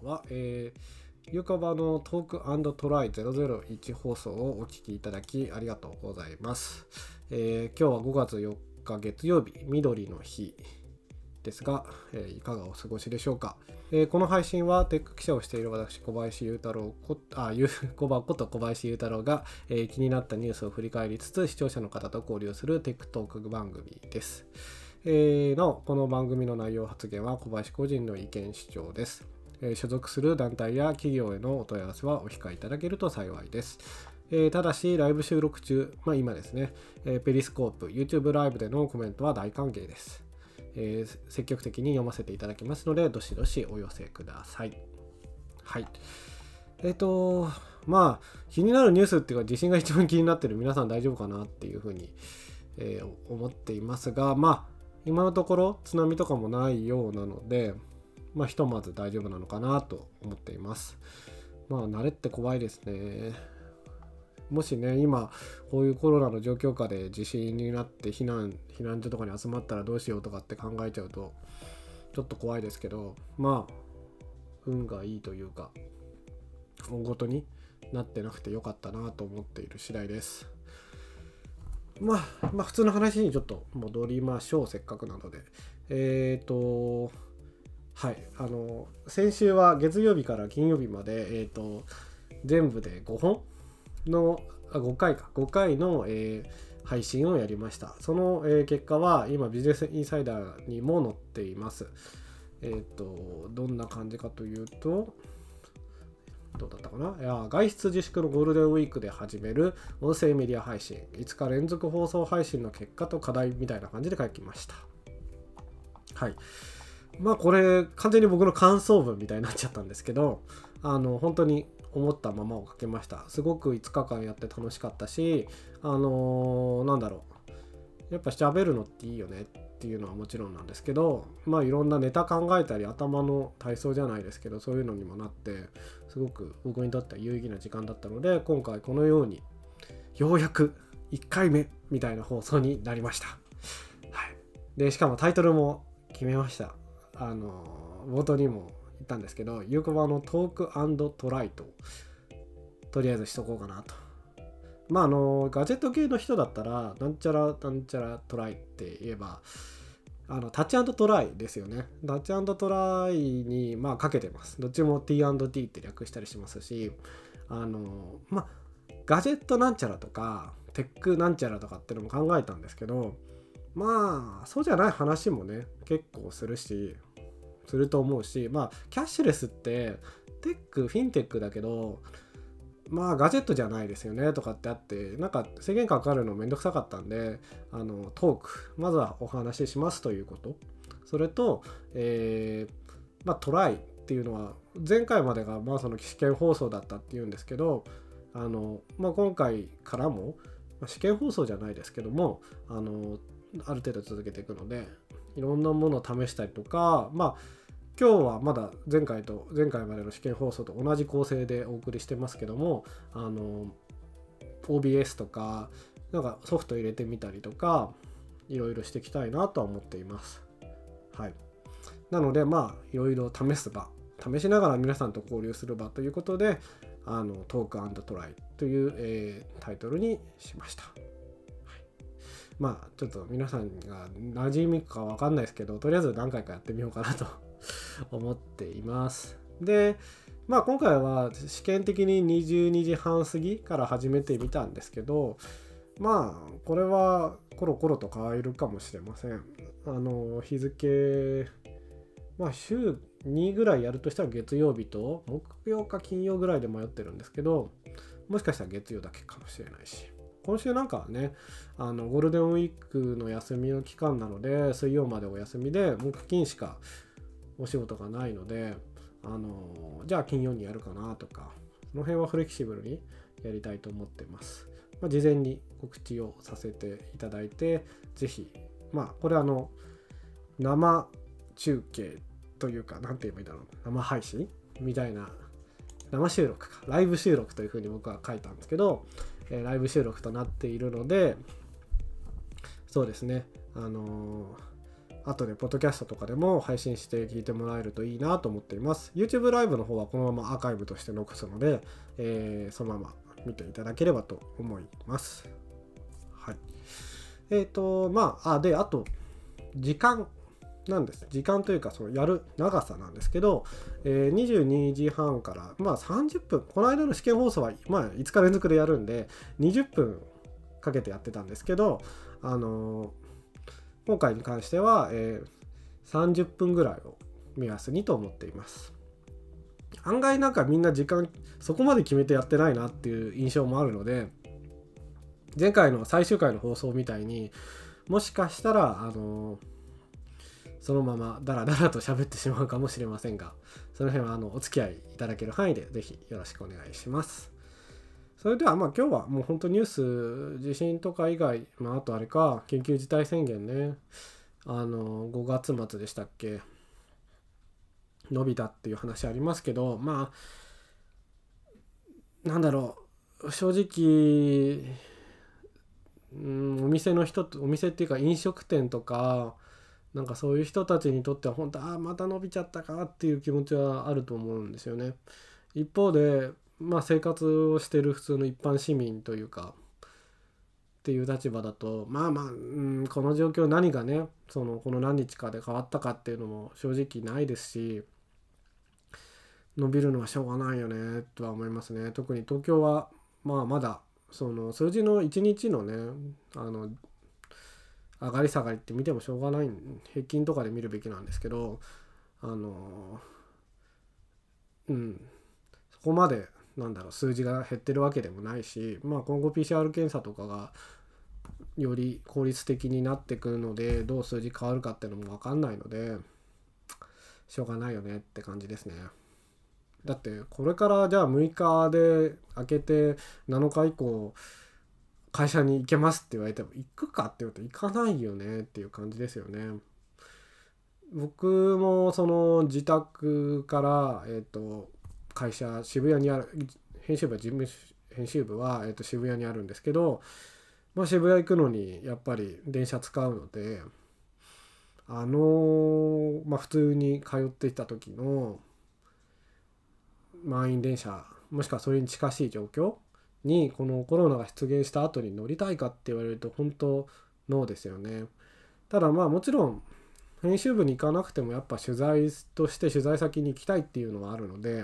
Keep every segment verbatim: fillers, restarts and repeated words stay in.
は、えー、ゆうかばのトーク&トライゼロゼロいち放送をお聞きいただきありがとうございます。えー、今日はごがつよっか月曜日、緑の日ですが、えー、いかがお過ごしでしょうか。えー、この配信はテック記者をしている私小林優太郎こあゆ小葉こと小林優太郎が、えー、気になったニュースを振り返りつつ視聴者の方と交流するテックトーク番組です。えー、なおこの番組の内容発言は小林個人の意見主張です。えー、所属する団体や企業へのお問い合わせはお控えいただけると幸いです。えー、ただしライブ収録中、まあ、今ですね、えー、ペリスコープ YouTube ライブでのコメントは大歓迎です。えー、積極的に読ませていただきますのでどしどしお寄せください。はい。えっとまあ気になるニュースっていうか地震が一番気になってる皆さん大丈夫かなっていうふうに、えー、思っていますが、まあ今のところ津波とかもないようなので、まあひとまず大丈夫なのかなと思っています。まあ慣れって怖いですね。もしね今こういうコロナの状況下で地震になって避難避難所とかに集まったらどうしようとかって考えちゃうとちょっと怖いですけど、まあ運がいいというか大ごとになってなくてよかったなと思っている次第です。まあ、まあ普通の話にちょっと戻りましょう。せっかくなのでえっ、ー、とはいあの先週は月曜日から金曜日までえっ、ー、と全部でごほんのあごかいかごかいの、えー、配信をやりました。その、えー、結果は今ビジネスインサイダーにも載っています。えっ、ー、とどんな感じかというとどうだったかな。いや外出自粛のゴールデンウィークで始める音声メディア配信いつか連続放送配信の結果と課題みたいな感じで書きました。はい。まあこれ完全に僕の感想文みたいになっちゃったんですけど、あの本当に思ったままを書けました。すごくいつかかんやって楽しかったし、あのー、なんだろうやっぱ喋るのっていいよねっていうのはもちろんなんですけど、まあいろんなネタ考えたり頭の体操じゃないですけどそういうのにもなってすごく僕にとっては有意義な時間だったので、今回このようにようやくいっかいめみたいな放送になりました。はい。でしかもタイトルも決めました。あの冒頭にも言ったんですけど、ゆうこばのトーク&トライととりあえずしとこうかなと。まああのガジェット系の人だったらなんちゃらなんちゃらトライって言えばあのタッチ&トライですよね。タッチ&トライにまあかけてます。どっちも ティーアンドティー って略したりしますし、あのまあガジェットなんちゃらとかテックなんちゃらとかってのも考えたんですけど、まあそうじゃない話もね結構するしすると思うし、まあキャッシュレスってテックフィンテックだけどまあガジェットじゃないですよねとかってあってなんか制限かかるのめんどくさかったんで、あのトークまずはお話ししますということ、それと、えーまあ、トライっていうのは前回までがまあその試験放送だったっていうんですけど、あの、まあ、今回からも試験放送じゃないですけどもあのある程度続けていくのでいろんなものを試したりとか、まあ今日はまだ前回と前回までの試験放送と同じ構成でお送りしてますけども、あの オービーエス とかなんかソフト入れてみたりとかいろいろしていきたいなとは思っています。はい。なのでまあいろいろ試す場、試しながら皆さんと交流する場ということで、あのトーク&トライという、えー、タイトルにしました。まあちょっと皆さんが馴染みか分かんないですけど、とりあえず何回かやってみようかなと思っています。で、まあ今回は試験的ににじゅうにじはん過ぎから始めてみたんですけど、まあこれはコロコロと変わるかもしれません。あの日付、まあ週にぐらいやるとしたら月曜日と木曜か金曜ぐらいで迷ってるんですけど、もしかしたら月曜だけかもしれないし。今週なんかはねあのゴールデンウィークの休みの期間なので水曜までお休みで木金しかお仕事がないので、あのじゃあ金曜にやるかなとかその辺はフレキシブルにやりたいと思ってます。まあ、事前に告知をさせていただいてぜひまあこれあの生中継というかなんて言えばいいんだろう生配信みたいな生収録かライブ収録というふうに僕は書いたんですけど、ライブ収録となっているのでそうですねあの後でポッドキャストとかでも配信して聞いてもらえるといいなと思っています。 YouTube ライブの方はこのままアーカイブとして残すので、えー、そのまま見ていただければと思います。はい。えっとまああであと時間なんです。時間というかそのやる長さなんですけど、えー、にじゅうにじはんからまあさんじゅっぷん、この間の試験放送はまあいつか連続でやるんでにじゅっぷんかけてやってたんですけど、あのー、今回に関しては、えー、さんじゅっぷんぐらいを目安にと思っています。案外なんかみんな時間そこまで決めてやってないなっていう印象もあるので、前回の最終回の放送みたいにもしかしたらあのーそのままダラダラと喋ってしまうかもしれませんが、その辺はあのお付き合いいただける範囲でぜひよろしくお願いします。それではまあ今日はもう本当ニュース、地震とか以外、まああとあれか、緊急事態宣言ね、あのごがつ末でしたっけ、伸びたっていう話ありますけど、まあなんだろう、正直、うん、お店の人とお店っていうか飲食店とかなんかそういう人たちにとっては本当ああまた伸びちゃったかっていう気持ちはあると思うんですよね。一方でまあ生活をしてる普通の一般市民というかっていう立場だとまあまあ、うん、この状況何がねそのこの何日かで変わったかっていうのも正直ないですし、伸びるのはしょうがないよねとは思いますね。特に東京はまあまだその数字のいちにちのねあの上がり下がりって見てもしょうがない、平均とかで見るべきなんですけど、あのうんそこまでなんだろう数字が減ってるわけでもないし、まあ今後 ピーシーアール 検査とかがより効率的になってくるのでどう数字変わるかっていうのも分かんないのでしょうがないよねって感じですね。だってこれからじゃあむいかで明けてなのか以降会社に行けますって言われても行くかって言うと行かないよねっていう感じですよね。僕もその自宅から、えー、と会社渋谷にある編集部は事務編集部は、えー、と渋谷にあるんですけど、まあ、渋谷行くのにやっぱり電車使うのであのーまあ普通に通っていた時の満員電車もしくはそれに近しい状況にこのコロナが出現した後に乗りたいかって言われると本当ノーですよね。ただまあもちろん編集部に行かなくてもやっぱ取材として取材先に行きたいっていうのはあるので、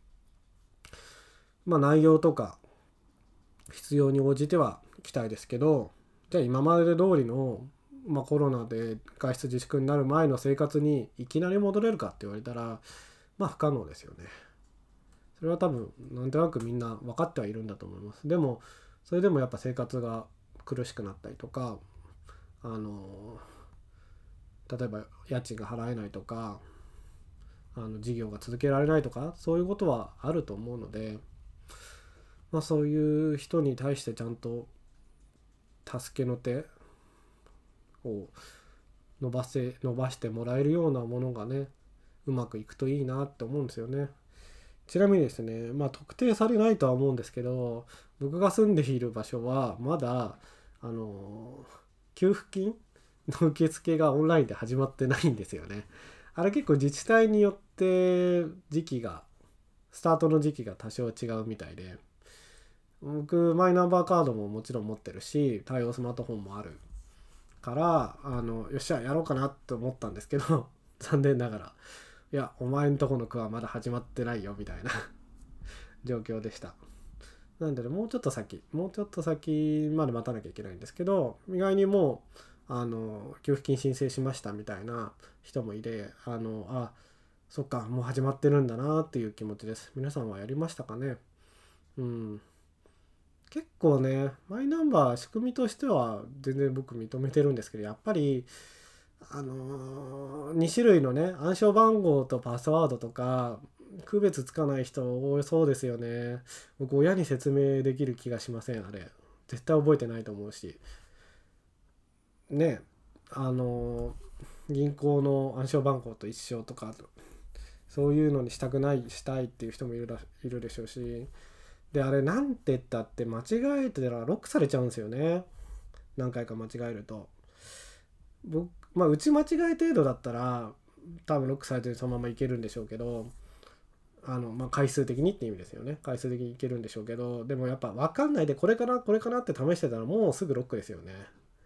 まあ内容とか必要に応じては行きたいですけど、じゃあ今まで通りの、まあ、コロナで外出自粛になる前の生活にいきなり戻れるかって言われたらまあ不可能ですよね。それは多分なんとなくみんな分かってはいるんだと思います。でもそれでもやっぱ生活が苦しくなったりとか、あの例えば家賃が払えないとかあの事業が続けられないとかそういうことはあると思うので、まあ、そういう人に対してちゃんと助けの手を伸ばせ伸ばしてもらえるようなものがねうまくいくといいなって思うんですよね。ちなみにですね、まあ特定されないとは思うんですけど、僕が住んでいる場所はまだあの給付金の受付がオンラインで始まってないんですよね。あれ結構自治体によって時期がスタートの時期が多少違うみたいで、僕マイナンバーカードももちろん持ってるし対応スマートフォンもあるからあのよっしゃやろうかなと思ったんですけど残念ながらいやお前んとこの区はまだ始まってないよみたいな状況でした。なんで、ね、もうちょっと先もうちょっと先まで待たなきゃいけないんですけど、意外にもうあの給付金申請しましたみたいな人もいて、あのあそっかもう始まってるんだなっていう気持ちです。皆さんはやりましたかね。うん結構ねマイナンバー仕組みとしては全然僕認めてるんですけど、やっぱりあのー、に種類のね暗証番号とパスワードとか区別つかない人多そうですよね。僕親に説明できる気がしません。あれ絶対覚えてないと思うしね。あのー、銀行の暗証番号と一緒とかそういうのにしたくないしたいっていう人もいるらいるでしょうし、であれなんて言ったって間違えてたらロックされちゃうんですよね。何回か間違えると僕まあ打ち間違い程度だったら多分ロックされてそのままいけるんでしょうけど、あのまあ回数的にって意味ですよね。回数的にいけるんでしょうけど、でもやっぱ分かんないでこれかなこれかなって試してたらもうすぐロックですよね。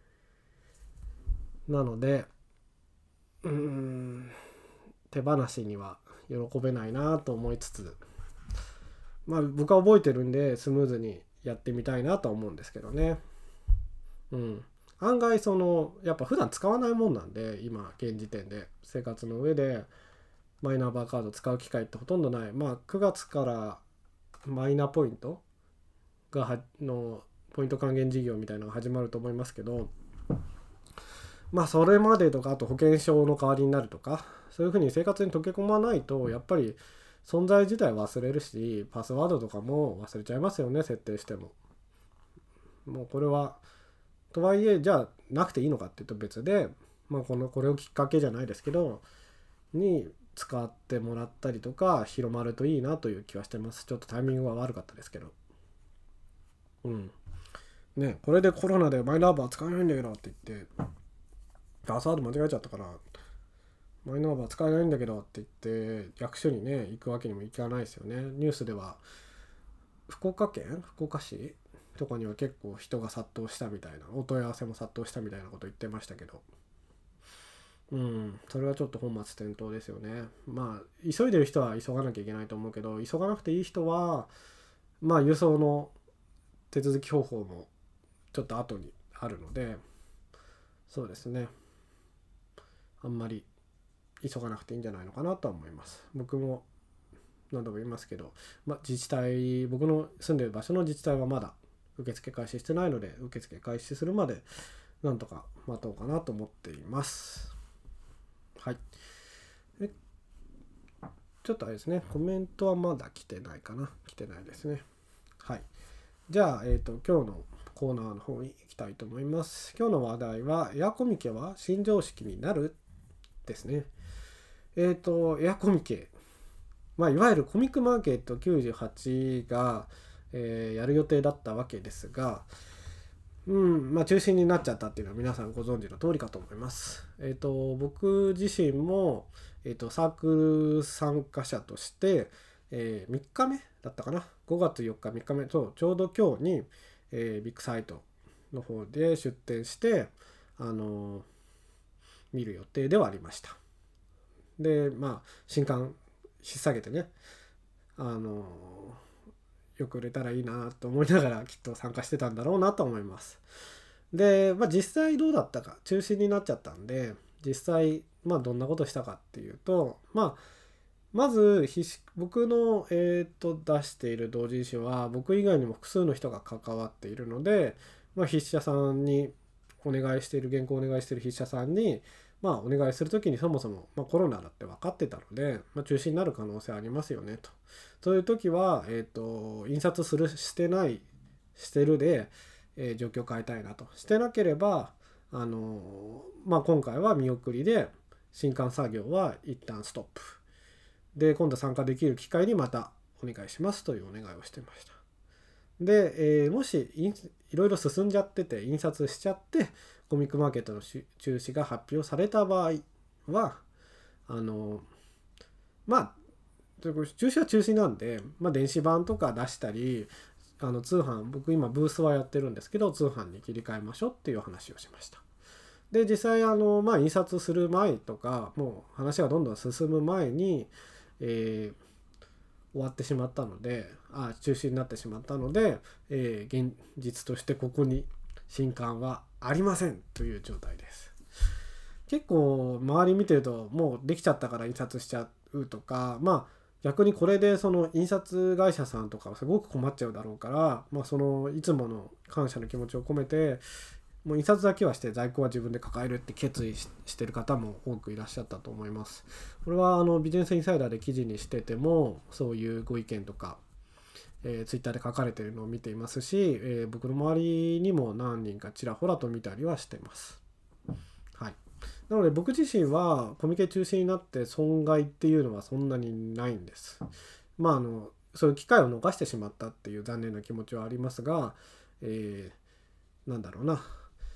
なのでうーん手放しには喜べないなと思いつつ、まあ僕は覚えてるんでスムーズにやってみたいなと思うんですけどね。うん。案外そのやっぱ普段使わないもんなんで、今現時点で生活の上でマイナンバーカード使う機会ってほとんどない。まあくがつからマイナポイントがはのポイント還元事業みたいなのが始まると思いますけど、まあそれまでとか、あと保険証の代わりになるとか、そういうふうに生活に溶け込まないとやっぱり存在自体忘れるし、パスワードとかも忘れちゃいますよね、設定しても。もうこれはとはいえじゃあなくていいのかっていうと別で、まあこのこれをきっかけじゃないですけどに使ってもらったりとか広まるといいなという気はしてます。ちょっとタイミングは悪かったですけど、うんね、これでコロナでマイナンバー使えないんだけどって言ってパスワード間違えちゃったからマイナンバー使えないんだけどって言って役所にね行くわけにもいかないですよね。ニュースでは福岡県福岡市とかには結構人が殺到したみたいな、お問い合わせも殺到したみたいなこと言ってましたけど、うんそれはちょっと本末転倒ですよね。まあ急いでる人は急がなきゃいけないと思うけど、急がなくていい人はまあ輸送の手続き方法もちょっと後にあるので、そうですね、あんまり急がなくていいんじゃないのかなとは思います。僕も何度も言いますけど、まあ、自治体僕の住んでる場所の自治体はまだ受付開始してないので、受付開始するまでなんとか待とうかなと思っています。はい。えちょっとあれですね、コメントはまだ来てないかな。来てないですね。はい。じゃあ、えっと、今日のコーナーの方に行きたいと思います。今日の話題は、エアコミケは新常識になるですね。えっと、エアコミケ。まあ、いわゆるコミックマーケットきゅうじゅうはちが、えーやる予定だったわけですが、うんまあ、中止になっちゃったっていうのは皆さんご存知の通りかと思います。えっと、僕自身も、えっと、サークル参加者として、えーみっかめだったかな。ごがつよっかみっかめ、そうちょうど今日に、えービッグサイトの方で出展して、あのー見る予定ではありました。で、まあ、新刊引っ提げてね、あのーよく売れたらいいなと思いながらきっと参加してたんだろうなと思います。で、まあ、実際どうだったか、中止になっちゃったんで、実際、まあ、どんなことしたかっていうと、まあ、まず僕の、えー、と出している同人誌は僕以外にも複数の人が関わっているので、まあ、筆者さんにお願いしている原稿をお願いしている筆者さんに、まあ、お願いするときにそもそも、まあ、コロナだって分かってたので、まあ、中止になる可能性ありますよねと。そういう時は、えー、と印刷するしてないしてるで、えー、状況を変えたいなと。してなければあのーまあ、今回は見送りで新刊作業は一旦ストップで、今度参加できる機会にまたお願いしますというお願いをしてました。で、えー、もしいろいろ進んじゃってて印刷しちゃってコミックマーケットの中止が発表された場合はあのまあ中止は中止なんで、まあ、電子版とか出したりあの通販、僕今ブースはやってるんですけど通販に切り替えましょうっていう話をしました。で実際あの、まあ、印刷する前とかもう話がどんどん進む前に、えー、終わってしまったのであ中止になってしまったので、えー、現実としてここに新刊はありませんという状態です。結構周り見てるともうできちゃったから印刷しちゃうとか、まあ逆にこれでその印刷会社さんとかはすごく困っちゃうだろうから、まあ、そのいつもの感謝の気持ちを込めてもう印刷だけはして在庫は自分で抱えるって決意してる方も多くいらっしゃったと思います。これはあのビジネスインサイダーで記事にしててもそういうご意見とか、えー、ツイッターで書かれているのを見ていますし、えー、僕の周りにも何人かちらほらと見たりはしています。はい。なので僕自身はコミケ中止になって損害っていうのはそんなにないんです。まああのそういう機会を逃してしまったっていう残念な気持ちはありますが、えー、なんだろうな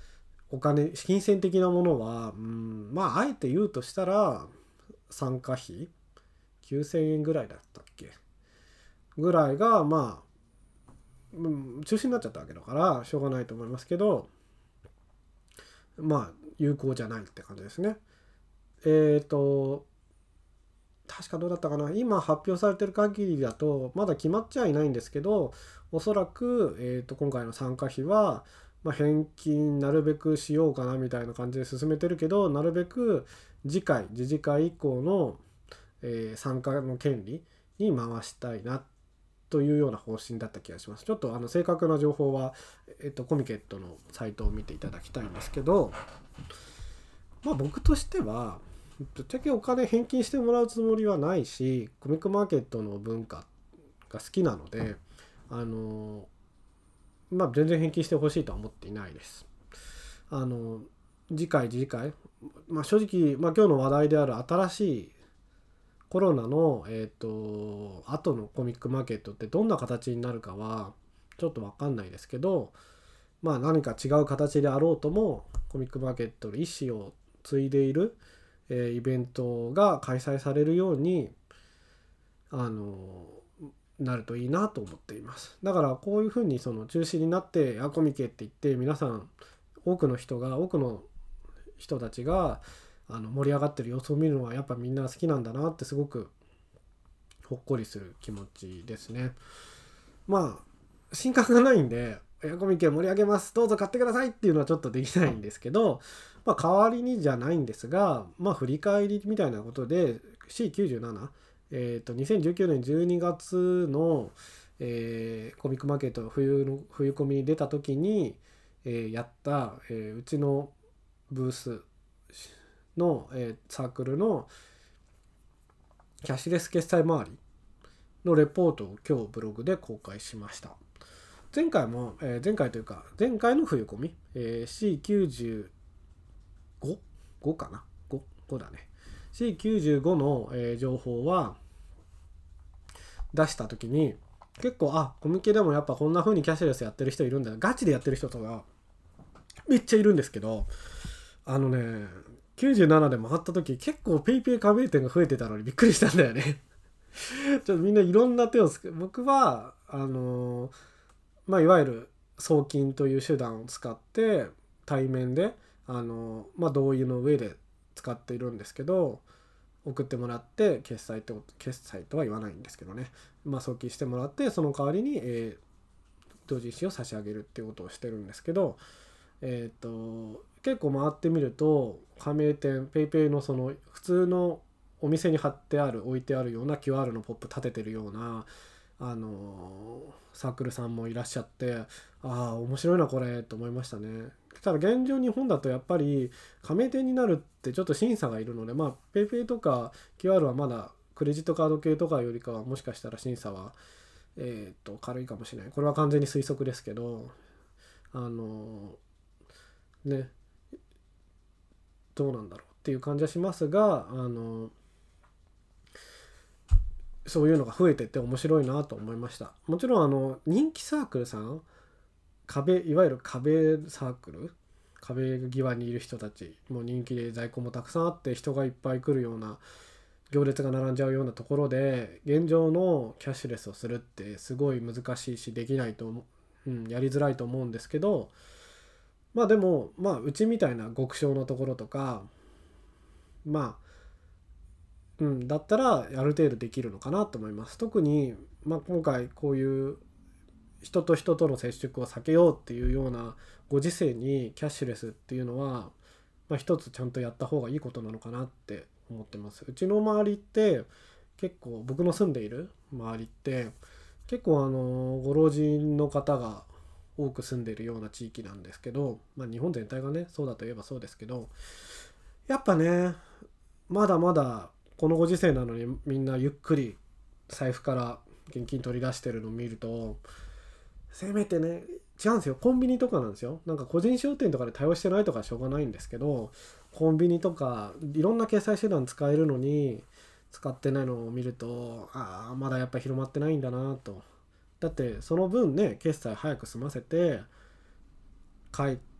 お金金銭的なものは、うん、まああえて言うとしたら参加費きゅうせんえんぐらいだったっけぐらいがまあ、うん、中止になっちゃったわけだからしょうがないと思いますけど、まあ有効じゃないって感じですね。えっと確かどうだったかな、今発表されてる限りだとまだ決まっちゃいないんですけど、おそらく、えー、と今回の参加費は、まあ、返金なるべくしようかなみたいな感じで進めてるけど、なるべく次回次次回以降の、えー参加の権利に回したいなというような方針だった気がします。ちょっとあの正確な情報は、えっと、コミケットのサイトを見ていただきたいんですけど、まあ僕としてはぶっちゃけお金返金してもらうつもりはないし、コミックマーケットの文化が好きなので、あのまあ全然返金してほしいとは思っていないです。あの次回次回、まあ、正直、まあ、今日の話題である新しいコロナのえっと後のコミックマーケットってどんな形になるかはちょっと分かんないですけど、まあ何か違う形であろうともコミックマーケットの意思を継いでいるえイベントが開催されるようにあのなるといいなと思っています。だからこういうふうにその中止になってアコミケって言って皆さん多くの人が多くの人たちがあの盛り上がってる様子を見るのはやっぱみんな好きなんだなってすごくほっこりする気持ちですね。まあ新刊がないんでエアコミケ盛り上げますどうぞ買ってくださいっていうのはちょっとできないんですけど、まあ、代わりにじゃないんですが、まあ、振り返りみたいなことで シーきゅうじゅうなな、えー、とにせんじゅうきゅうねんじゅうにがつの、えーコミックマーケット冬の冬コミに出た時に、えーやった、えーうちのブースの、えーサークルのキャッシュレス決済周りのレポートを今日ブログで公開しました。前回も、えー前回というか前回の冬コミ、えー シーきゅうじゅうご? ごかな 5? 5だね シーきゅうじゅうご の、えー情報は出した時に結構あコミケでもやっぱこんな風にキャッシュレスやってる人いるんだ、ガチでやってる人とかめっちゃいるんですけど、あのねきゅうじゅうななで回った時結構ペイペイ加盟店が増えてたのにびっくりしたんだよねちょっとみんないろんな手をつけ、僕はあのーまあいわゆる送金という手段を使って対面であのまあ同意の上で使っているんですけど、送ってもらって決済って決済とは言わないんですけどね、まあ送金してもらってその代わりに、えー、同時支を差し上げるっていうことをしてるんですけど、えっと結構回ってみると加盟店ペイペイのその普通のお店に貼ってある置いてあるような キューアール のポップ立ててるようなあのサークルさんもいらっしゃって、ああ面白いなこれと思いましたね。ただ現状日本だとやっぱり加盟店になるってちょっと審査がいるので、まあ PayPay とか キューアール はまだクレジットカード系とかよりかはもしかしたら審査はえっと軽いかもしれない。これは完全に推測ですけど、あのねどうなんだろうっていう感じはしますが、あのそういうのが増えてって面白いなと思いました。もちろんあの人気サークルさん、壁いわゆる壁サークル、壁際にいる人たちも人気で在庫もたくさんあって人がいっぱい来るような行列が並んじゃうようなところで現状のキャッシュレスをするってすごい難しいしできないと思う、うん、やりづらいと思うんですけど、まあでもまあうちみたいな極小のところとかまあうん、だったらある程度できるのかなと思います。特に、まあ、今回こういう人と人との接触を避けようっていうようなご時世にキャッシュレスっていうのは、まあ、一つちゃんとやった方がいいことなのかなって思ってます。うちの周りって結構僕の住んでいる周りって結構あのご老人の方が多く住んでいるような地域なんですけど、まあ、日本全体がねそうだといえばそうですけど、やっぱねまだまだこのご時世なのにみんなゆっくり財布から現金取り出してるのを見ると、せめてね違うんですよ、コンビニとかなんですよ。なんか個人商店とかで対応してないとかしょうがないんですけど、コンビニとかいろんな決済手段使えるのに使ってないのを見ると、ああまだやっぱ広まってないんだなと。だってその分ね決済早く済ませて帰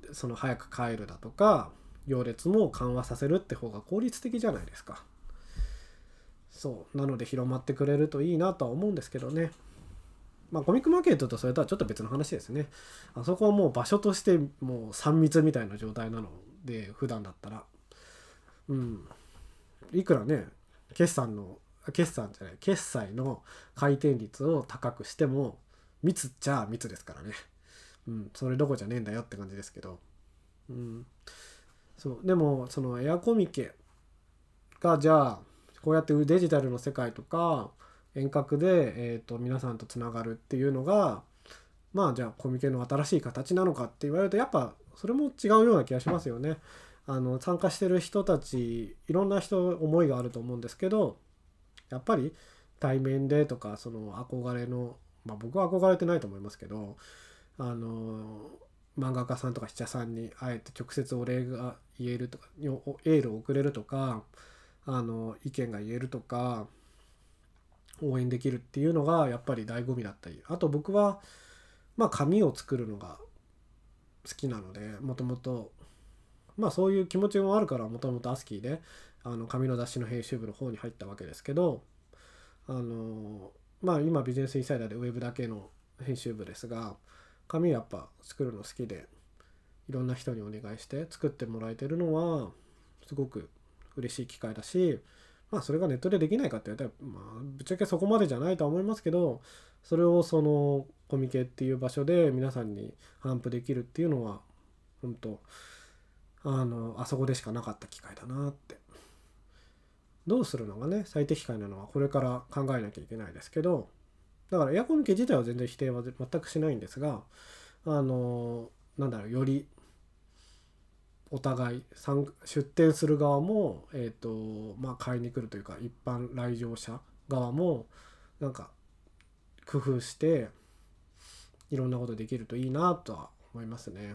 その早く帰るだとか行列も緩和させるって方が効率的じゃないですか。そうなので広まってくれるといいなとは思うんですけどね。まあコミックマーケットとそれとはちょっと別の話ですね。あそこはもう場所としてもうさん密みたいな状態なので、普段だったらうんいくらね決算の決算じゃない決済の回転率を高くしても密っちゃ密ですからね。うんそれどころじゃねえんだよって感じですけど、うんそうでもそのエアコミケがじゃあこうやってデジタルの世界とか遠隔で、えー、と皆さんとつながるっていうのがまあじゃあコミケの新しい形なのかって言われるとやっぱそれも違うような気がしますよね。あの参加してる人たちいろんな人思いがあると思うんですけど、やっぱり対面でとかその憧れのまあ僕は憧れてないと思いますけど、あの漫画家さんとか筆者さんにあえて直接お礼が言えるとかエールを送れるとかあの意見が言えるとか応援できるっていうのがやっぱり醍醐味だったり、あと僕はまあ紙を作るのが好きなので、もともとまあそういう気持ちもあるからもともとアスキーであの紙の雑誌の編集部の方に入ったわけですけど、あのまあ今ビジネスインサイダーでウェブだけの編集部ですが、紙やっぱ作るの好きでいろんな人にお願いして作ってもらえてるのはすごく嬉しい機会だし、まあそれがネットでできないかって言われたら、まあぶっちゃけそこまでじゃないとは思いますけど、それをそのコミケっていう場所で皆さんに頒布できるっていうのは本当あのあそこでしかなかった機会だなって。どうするのがね最適解なのはこれから考えなきゃいけないですけど、だからエアコミケ自体は全然否定は全くしないんですが、あのなんだろうよりお互い出店する側も、えーとまあ、買いに来るというか一般来場者側もなんか工夫していろんなことできるといいなとは思いますね。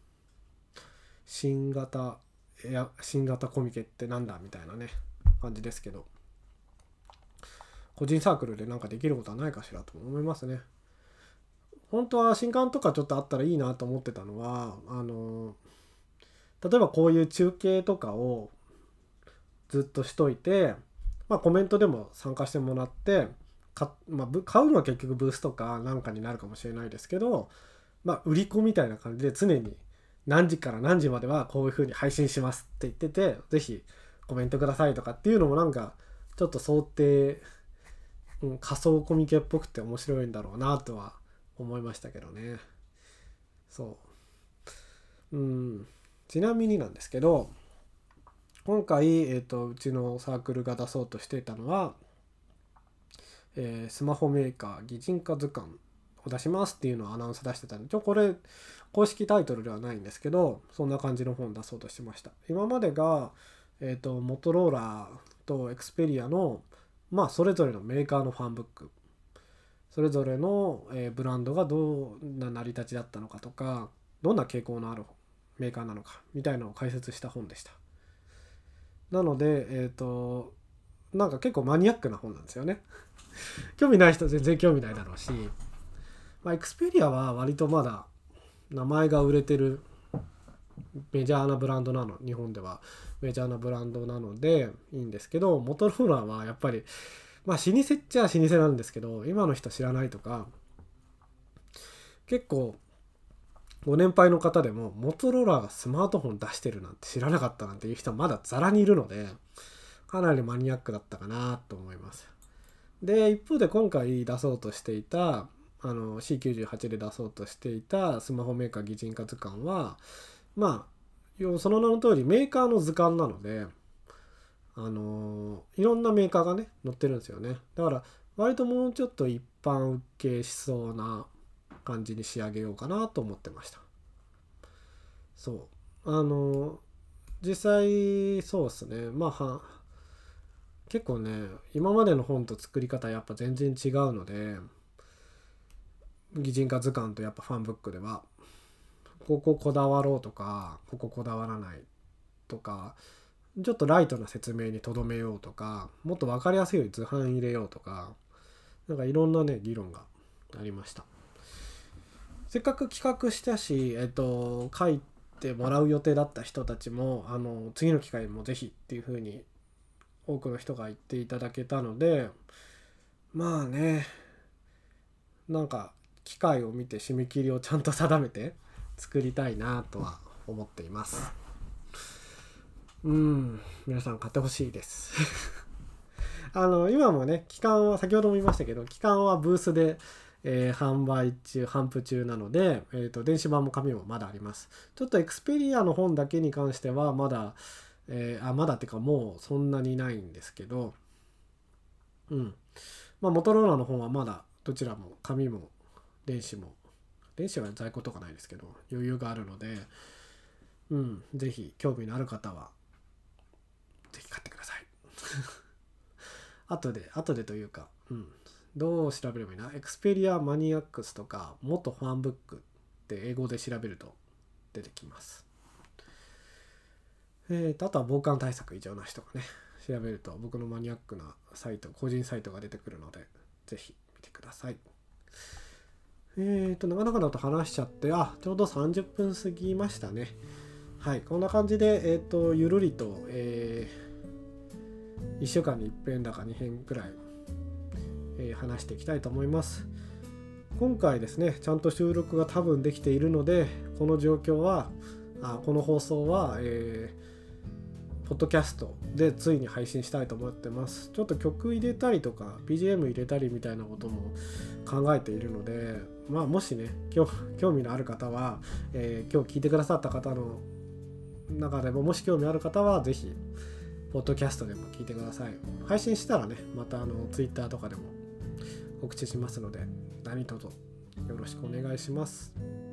新型エア新型コミケってなんだみたいなね感じですけど、個人サークルでなんかできることはないかしらと思いますね。本当は新刊とかちょっとあったらいいなと思ってたのは、あの例えばこういう中継とかをずっとしといて、まあ、コメントでも参加してもらってか、まあ、買うのは結局ブースとかなんかになるかもしれないですけど、まあ、売り子みたいな感じで常に何時から何時まではこういう風に配信しますって言ってて、ぜひコメントくださいとかっていうのもなんかちょっと想定、うん、仮想コミケっぽくて面白いんだろうなとは思いましたけどね。そううんちなみになんですけど、今回、えーと、うちのサークルが出そうとしていたのは、えー、スマホメーカー擬人化図鑑を出しますっていうのをアナウンス出してたんで、ちょこれ公式タイトルではないんですけど、そんな感じの本出そうとしてました。今までが、えーと、モトローラとエクスペリアの、まあ、それぞれのメーカーのファンブック、それぞれの、えー、ブランドがどんな成り立ちだったのかとか、どんな傾向のあるメーカーなのかみたいなのを解説した本でした。なので、えっと、なんか結構マニアックな本なんですよね。興味ない人は全然興味ないだろうし、まあ、エクスペリアは割とまだ名前が売れてるメジャーなブランドなの、日本ではメジャーなブランドなのでいいんですけど、モトローラはやっぱり、まあ老舗っちゃ老舗なんですけど、今の人知らないとか、結構ご年配の方でもモトローラがスマートフォン出してるなんて知らなかったなんていう人はまだザラにいるので、かなりマニアックだったかなと思います。で一方で今回出そうとしていたあの シーきゅうじゅうはち で出そうとしていたスマホメーカー擬人化図鑑は、まあその名の通りメーカーの図鑑なので、あのいろんなメーカーがね載ってるんですよね。だから割ともうちょっと一般受けしそうな感じに仕上げようかなと思ってました。そうあの実際そうですね、まあは結構ね今までの本と作り方やっぱ全然違うので、擬人化図鑑とやっぱファンブックではこここだわろうとかこここだわらないとか、ちょっとライトな説明にとどめようとか、もっと分かりやすいように図版入れようとか、なんかいろんなね議論がありました。せっかく企画したし、えっと書いてもらう予定だった人たちもあの次の機会もぜひっていう風に多くの人が言っていただけたので、まあね、なんか機会を見て締め切りをちゃんと定めて作りたいなとは思っています。うん、皆さん買ってほしいですあの今もね、期間は先ほども言いましたけど、期間はブースで、えー、販売中販布中なので、えーと、電子版も紙もまだあります。ちょっとエクスペリアの本だけに関してはまだ、えー、あまだっていうかもうそんなにないんですけど、うんまあモトローラの本はまだどちらも紙も電子も、電子は在庫とかないですけど余裕があるので、うん、ぜひ興味のある方はぜひ買ってください後で後でというか、うん、どう調べればいいな、エクスペリアマニアックスとか元ファンブックって英語で調べると出てきます。えーとあとは防寒対策異常なしとかね調べると僕のマニアックなサイト、個人サイトが出てくるのでぜひ見てください。えーとなかなかだと話しちゃって、あちょうどさんじゅっぷん過ぎましたね。はい、こんな感じで、えーとゆるりと、えー、いっしゅうかんにいっぺんだかにへんくらい、えー、話していきたいと思います。今回ですね、ちゃんと収録が多分できているので、この状況はあこの放送は、えー、ポッドキャストでついに配信したいと思ってます。ちょっと曲入れたりとか ビージーエム 入れたりみたいなことも考えているので、まあもしね興味のある方は、えー、今日聞いてくださった方の中でももし興味ある方はぜひポッドキャストでも聞いてください。配信したらねまたあの Twitter とかでも告知しますので何卒よろしくお願いします。